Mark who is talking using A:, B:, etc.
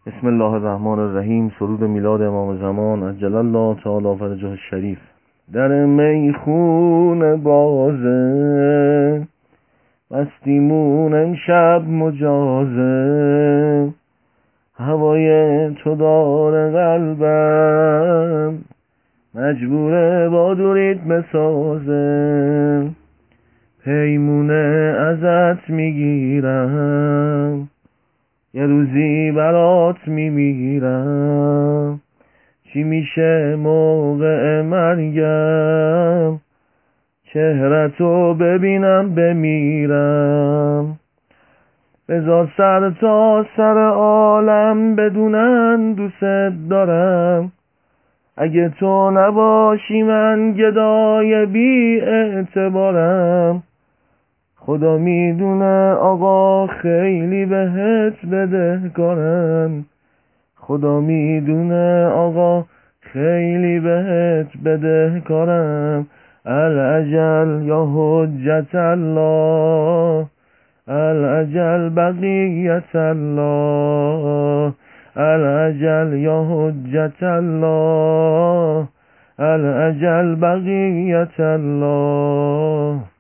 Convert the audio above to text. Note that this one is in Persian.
A: بسم الله الرحمن الرحیم. سرود میلاد امام زمان عجل الله تعالی فرجه الشریف. در میخون بازه مستیمون امشب مجازه، هوای تو داره قلبم مجبوره با دورید مسازه، پیمونه ازت میگیرم یه روزی برات میمیرم، چی میشه موقع مرگم چهرتو ببینم بمیرم، بذار سر تا سر عالم بدونن دوست دارم، اگه تو نباشی من گدای بی اعتبارم، خدا میدونه آقا خیلی بهت بدهکارم، خدا میدونه آقا خیلی بهت بدهکارم، العجل یا حجت الله العجل بقیت الله، العجل یا حجت الله العجل بقیت الله.